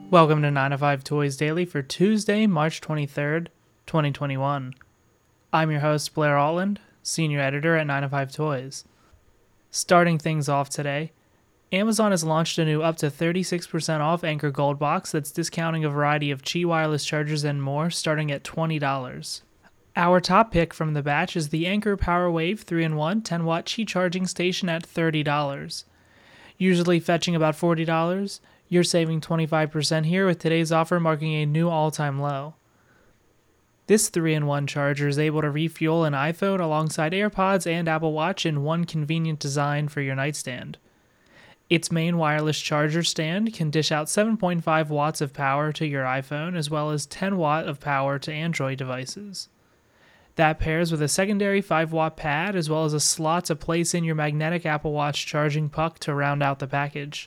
Welcome to 9 to 5 Toys Daily for Tuesday, March 23rd, 2021. I'm your host, Blair Altland, Senior Editor at 9 to 5 Toys. Starting things off today, Amazon has launched a new up to 36% off Anker Gold box that's discounting a variety of Qi wireless chargers and more, starting at $20. Our top pick from the batch is the Anker PowerWave 3-in-1 10-watt Qi charging station at $30. Usually fetching about $40, you're saving 25% here with today's offer marking a new all-time low. This 3-in-1 charger is able to refuel an iPhone alongside AirPods and Apple Watch in one convenient design for your nightstand. Its main wireless charger stand can dish out 7.5 watts of power to your iPhone as well as 10 watt of power to Android devices. That pairs with a secondary 5-watt pad as well as a slot to place in your magnetic Apple Watch charging puck to round out the package.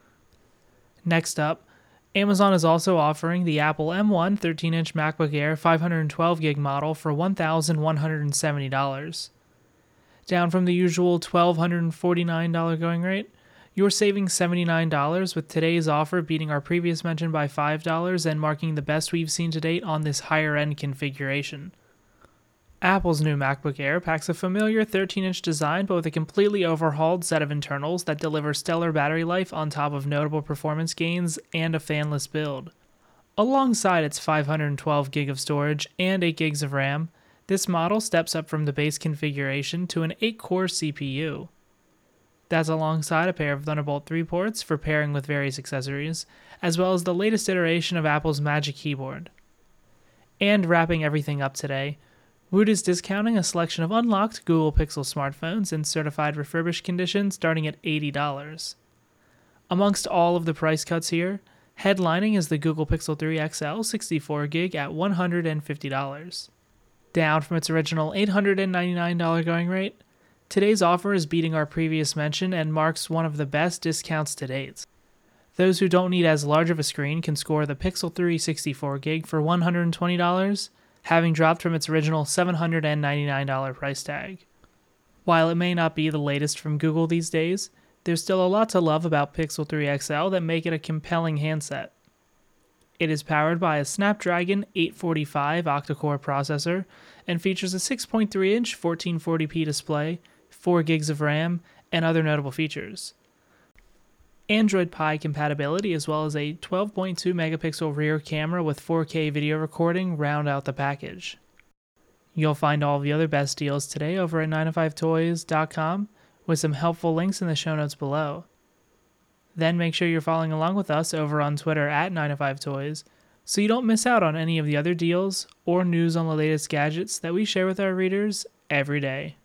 Next up, Amazon is also offering the Apple M1 13-inch MacBook Air 512GB model for $1,170. Down from the usual $1,249 going rate, you're saving $79 with today's offer beating our previous mention by $5 and marking the best we've seen to date on this higher-end configuration. Apple's new MacBook Air packs a familiar 13-inch design but with a completely overhauled set of internals that deliver stellar battery life on top of notable performance gains and a fanless build. Alongside its 512GB of storage and 8GB of RAM, this model steps up from the base configuration to an 8-core CPU. That's alongside a pair of Thunderbolt 3 ports for pairing with various accessories, as well as the latest iteration of Apple's Magic Keyboard. And wrapping everything up today, Woot is discounting a selection of unlocked Google Pixel smartphones in certified refurbished condition starting at $80. Amongst all of the price cuts here, headlining is the Google Pixel 3 XL 64GB at $150. Down from its original $899 going rate, today's offer is beating our previous mention and marks one of the best discounts to date. Those who don't need as large of a screen can score the Pixel 3 64GB for $120, having dropped from its original $799 price tag. While it may not be the latest from Google these days, there's still a lot to love about Pixel 3 XL that make it a compelling handset. It is powered by a Snapdragon 845 octa-core processor and features a 6.3-inch 1440p display, 4GB of RAM, and other notable features. Android Pie compatibility as well as a 12.2 megapixel rear camera with 4K video recording round out the package. You'll find all the other best deals today over at 9to5toys.com with some helpful links in the show notes below. Then make sure you're following along with us over on Twitter at 9to5toys so you don't miss out on any of the other deals or news on the latest gadgets that we share with our readers every day.